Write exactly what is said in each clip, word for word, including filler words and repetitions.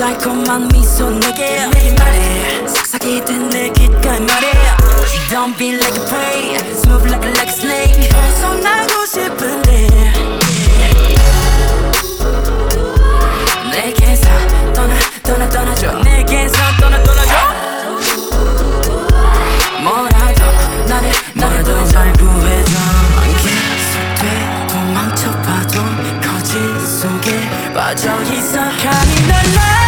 달콤한 미소 내게 내게 말해 속삭이듯 내 귓가에 말해 Don't be like a prey Smooth like a, like a snake 벗어나고 싶은데 내게서 떠나 떠나 떠나줘 내게서 떠나 떠나줘 뭐라도 나를 뭐라도 잘 구해줘 계속돼 도망쳐봐도 거짓 속에 빠져있어 가니날라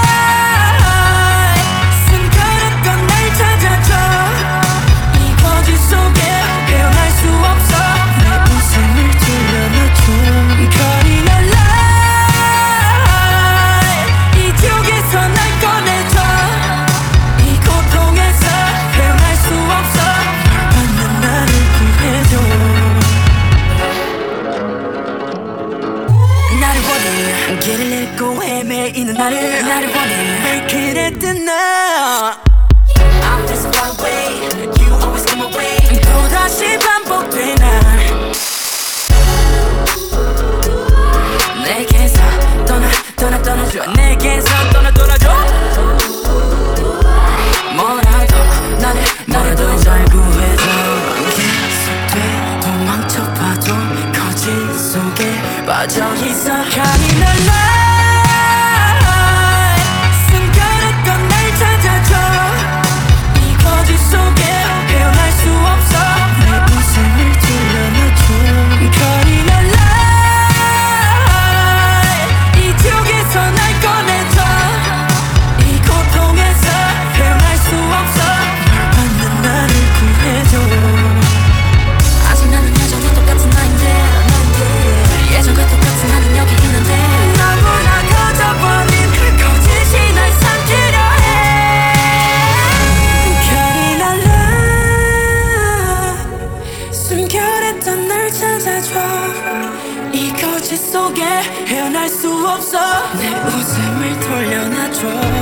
숨겨놨던 날 찾아줘 이 거짓 속에 헤어날 수 없어 내 웃음을 돌려놔줘 가니날라 이쪽에서 날 꺼내줘 이 고통에서 헤어날 수 없어 널 만난 나를 구해줘 나를 원해 길을 잃고 헤매이는 나를 나를 원해 왜 그랬든 나 I'm just one way You always come away 또다시 반복돼 나 내게서 떠나 떠나 떠나줘 내게서 떠나 떠나줘 뭐라도 나를 뭐라도 잘 구해줘 계속돼 도망쳐봐도 거짓 속에 빠져있어 가니날라 숨겨놨던 날 찾아줘 이 거짓 속에 헤어날 수 없어 내 웃음을 돌려놔줘 가니날라 이쪽에서 날 꺼내줘 이 고통에서 헤어날 수 없어 널 만난 나를 구해줘 아직 나는 여전히 똑같은 나인데 예전과 똑같은 나는 여기 있는데 너무나 커져버린 거짓이 날 삼키려 해 가니날라 숨겨냈던 날 찾아줘 이 거짓 속에 헤어날 수 없어 내 웃음을 돌려놔줘